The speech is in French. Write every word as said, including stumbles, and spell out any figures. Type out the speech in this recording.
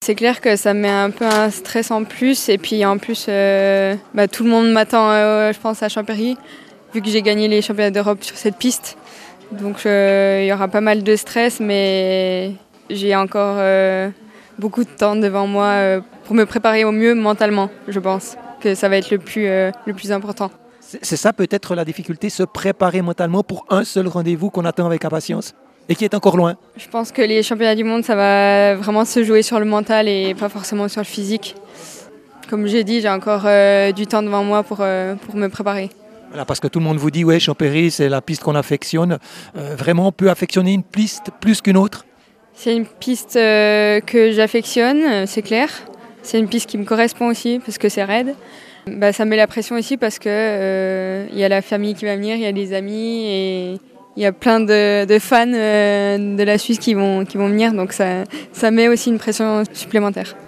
C'est clair que ça met un peu un stress en plus et puis en plus euh, bah, tout le monde m'attend euh, je pense à Champéry vu que j'ai gagné les championnats d'Europe sur cette piste. Donc euh, il y aura pas mal de stress mais j'ai encore euh, beaucoup de temps devant moi euh, pour me préparer au mieux mentalement. Je pense que ça va être le plus, euh, le plus important. C'est c'est ça peut-être la difficulté, se préparer mentalement pour un seul rendez-vous qu'on attend avec impatience et qui est encore loin. Je pense que les championnats du monde, ça va vraiment se jouer sur le mental et pas forcément sur le physique. Comme j'ai dit, j'ai encore euh, du temps devant moi pour, euh, pour me préparer. Voilà, parce que tout le monde vous dit, ouais, Champéry, c'est la piste qu'on affectionne. Euh, vraiment, on peut affectionner une piste plus qu'une autre? C'est une piste euh, que j'affectionne, c'est clair. C'est une piste qui me correspond aussi parce que c'est raide. Bah, ça me met la pression aussi parce qu'il euh, y a la famille qui va venir, il y a des amis et il y a plein de, de fans euh, de la Suisse qui vont, qui vont venir. Donc ça, ça met aussi une pression supplémentaire.